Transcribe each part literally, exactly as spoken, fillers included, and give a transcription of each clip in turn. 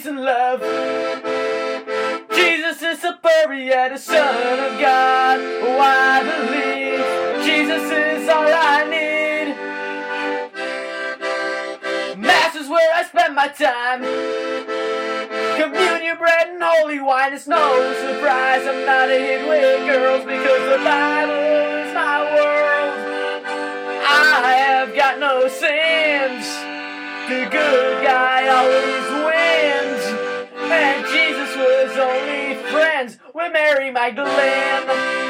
peace and love. Jesus is superior, the Son of God. Oh, I believe Jesus is all I need. Mass is where I spend my time. Communion bread and holy wine. It's no surprise I'm not a hit with girls, because the Bible is my world. I have got no sins. The good guy always wins. And Jesus was only friends with Mary Magdalene.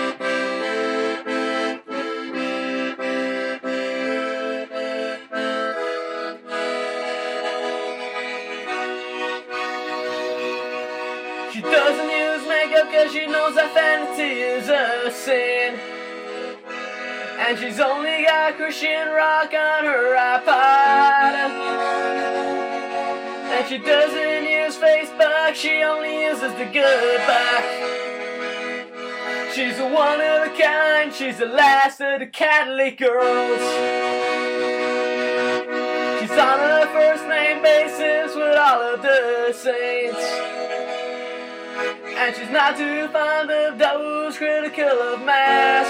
She doesn't use makeup cause she knows that vanity is a sin. And she's only got Christian rock on her iPod. And she doesn't use Facebook, she only uses the good book. She's a one of a kind, she's the last of the Catholic girls. She's on a first name basis with all of the saints. And she's not too fond of those critical of Mass.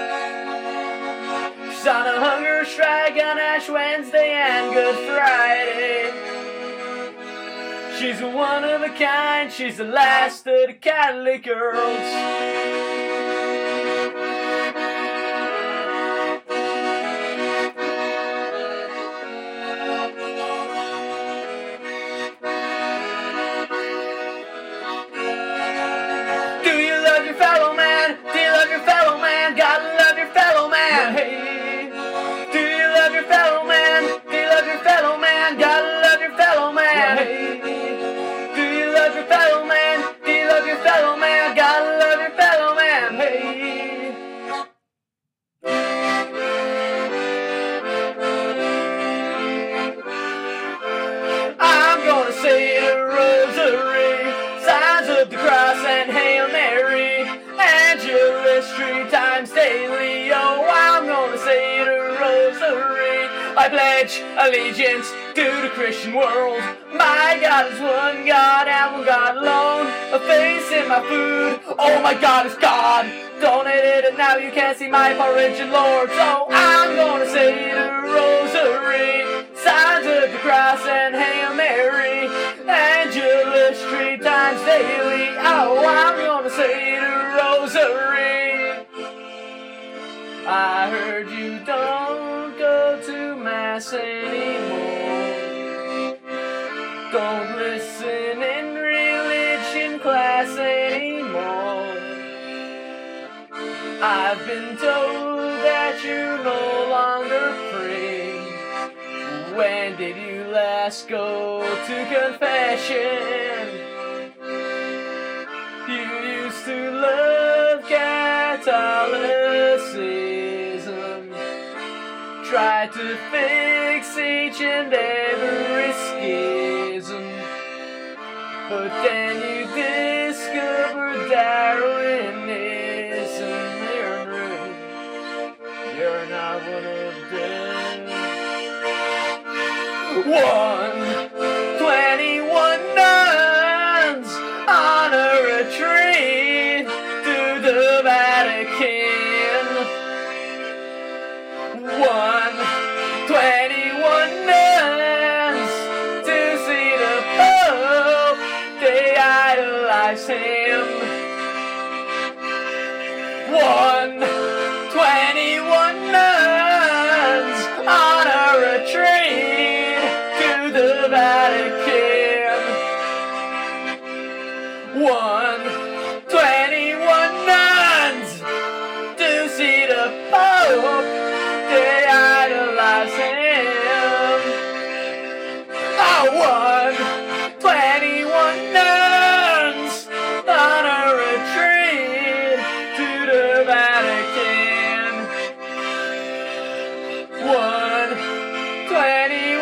She's on a hunger strike on Ash Wednesday and Good Friday. She's a one of a kind, she's the last of the Catholic girls. Say the rosary, signs of the cross and Hail Mary, Angelus three times daily. Oh, I'm gonna say the rosary. I pledge allegiance to the Christian world. My God is one God and one God alone. A face in my food, oh my God is God. Donated it now, you can't see my porridge and Lord. So I'm gonna say the rosary, signs of the cross and Hail Mary, Angelus three times daily. Oh, I'm gonna say the rosary. I heard you don't go to Mass anymore. Don't listen in religion class anymore. I've been told that you no longer pray. When did you last go to confession? You used to love Catholicism. Tried to fix each and every schism. But then you discovered Darwinism. You're not one of them. One, twenty-one nuns on a retreat to the Vatican. One, twenty-one nuns to see the Pope. They idolize him. One, twenty-one nuns on a retreat to the Vatican. One, twenty-one nuns to see the Pope. They idolize him. Oh, one, twenty-one nuns on a retreat to the Vatican. One, twenty